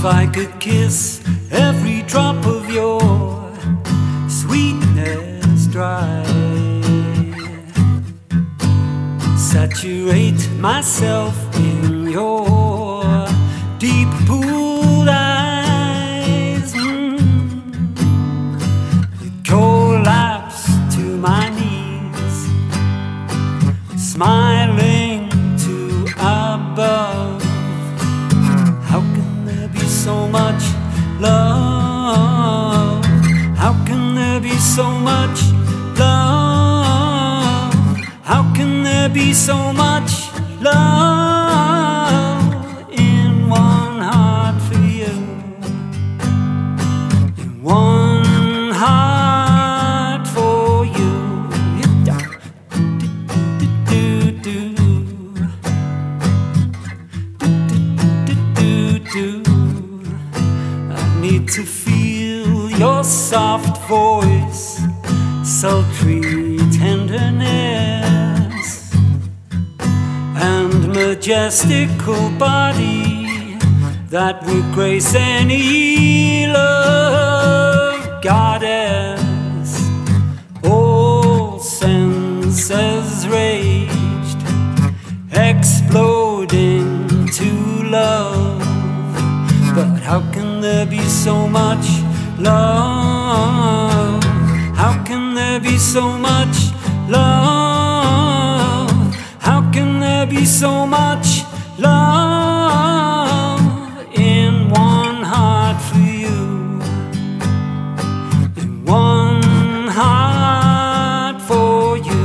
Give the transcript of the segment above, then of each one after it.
I could kiss every drop of your sweetness dry, saturate myself in your deep pool eyes, collapse to my knees, smiling to above. How can there be so much love? How can there be so much love? How can there be so much love in one heart for you? In one heart for you. I need to feel your soft voice, sultry tenderness, and majestical body that would grace any love goddess. All senses raged, exploding to love. But how can there be so much love? How can there be so much love? How can there be so much love in one heart for you? In one heart for you.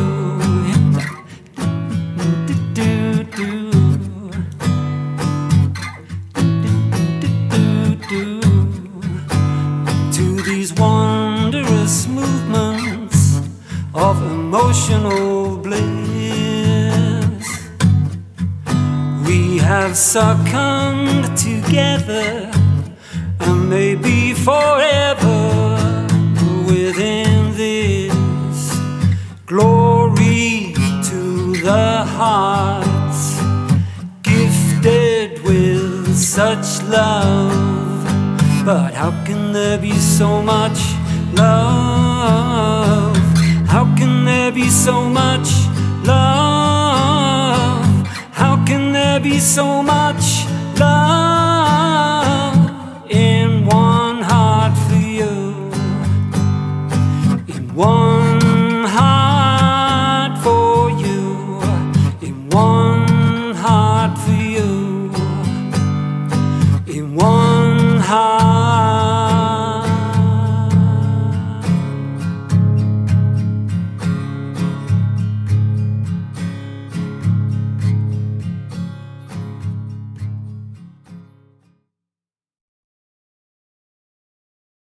To these wondrous movements of emotional bliss, we have succumbed together, and maybe forever within this. Glory to the hearts gifted with such love. But how can there be so much love? How can there be so much love? How can there be so much